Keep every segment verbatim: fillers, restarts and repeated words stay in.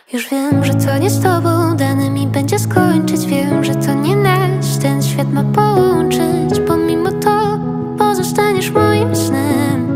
Już wiem, że to nie z tobą dane mi będzie skończyć. Wiem, że to nie nasz, ten świat ma połączyć. Pomimo to pozostaniesz moim snem.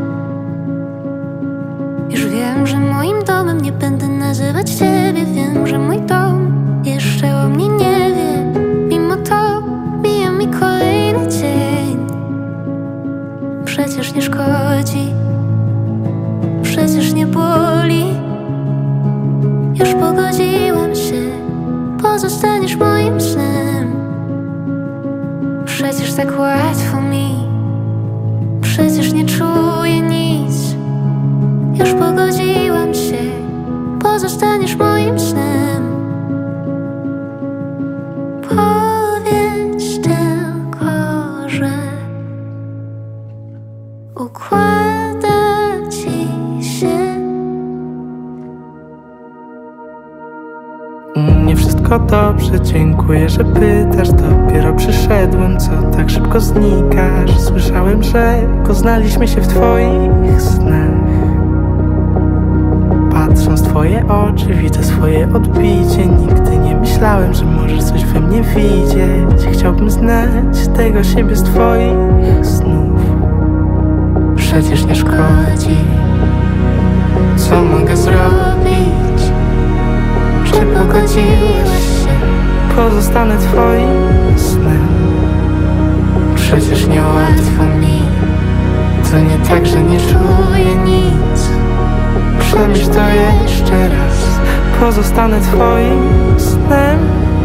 Już wiem, że moim domem nie będę nazywać ciebie. Wiem, że mój dom jeszcze o mnie nie wie. Mimo to mija mi kolejny dzień. Przecież nie szkodzi, przecież nie boli. Już pogodziłam się, pozostaniesz moim snem. Przecież tak łatwo mi, przecież nie czuję nic. Już pogodziłam się, pozostaniesz moim snem. Powiedz tylko, że układa ci się. U mnie wszystko dobrze, dziękuję, że pytasz. Dopiero przyszedłem, co tak szybko znikasz. Słyszałem, że poznaliśmy się w twoich snach. Patrząc w twoje oczy, widzę swoje odbicie. Nigdy nie myślałem, że możesz coś we mnie widzieć. Chciałbym znać tego siebie z twoich snów. Przecież nie szkodzi, co mogę zrobić? Czy pogodziłeś się? Pozostanę twoim snem. Przecież niełatwo mi, to nie tak, że nie czuję nic. Przemyśl to jeszcze raz. Pozostanę twoim snem.